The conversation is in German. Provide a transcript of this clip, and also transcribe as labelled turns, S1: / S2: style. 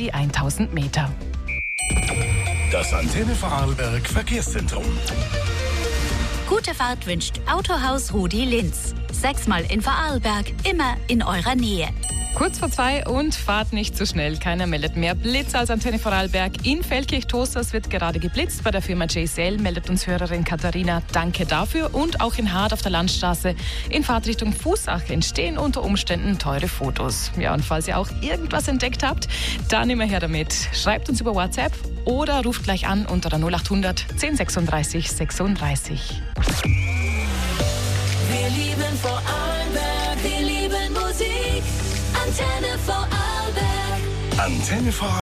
S1: die 1000 Meter.
S2: Das Antenne Vorarlberg Verkehrszentrum.
S3: Gute Fahrt wünscht Autohaus Rudi Linz. 6-mal in Vorarlberg, immer in eurer Nähe.
S1: Kurz vor 2 und fahrt nicht zu schnell. Keiner meldet mehr Blitz als Antenne Vorarlberg. In Feldkirch-Toasters wird gerade geblitzt. Bei der Firma JCL meldet uns Hörerin Katharina. Danke dafür. Und auch in Hart auf der Landstraße in Fahrtrichtung Fußach entstehen unter Umständen teure Fotos. Ja, und falls ihr auch irgendwas entdeckt habt, dann immer her damit. Schreibt uns über WhatsApp oder ruft gleich an unter der 0800 10 36 36.
S4: Wir lieben Vorarlberg, wir lieben Musik. Antenne Vorarlberg.
S2: Antenne Vorarlberg.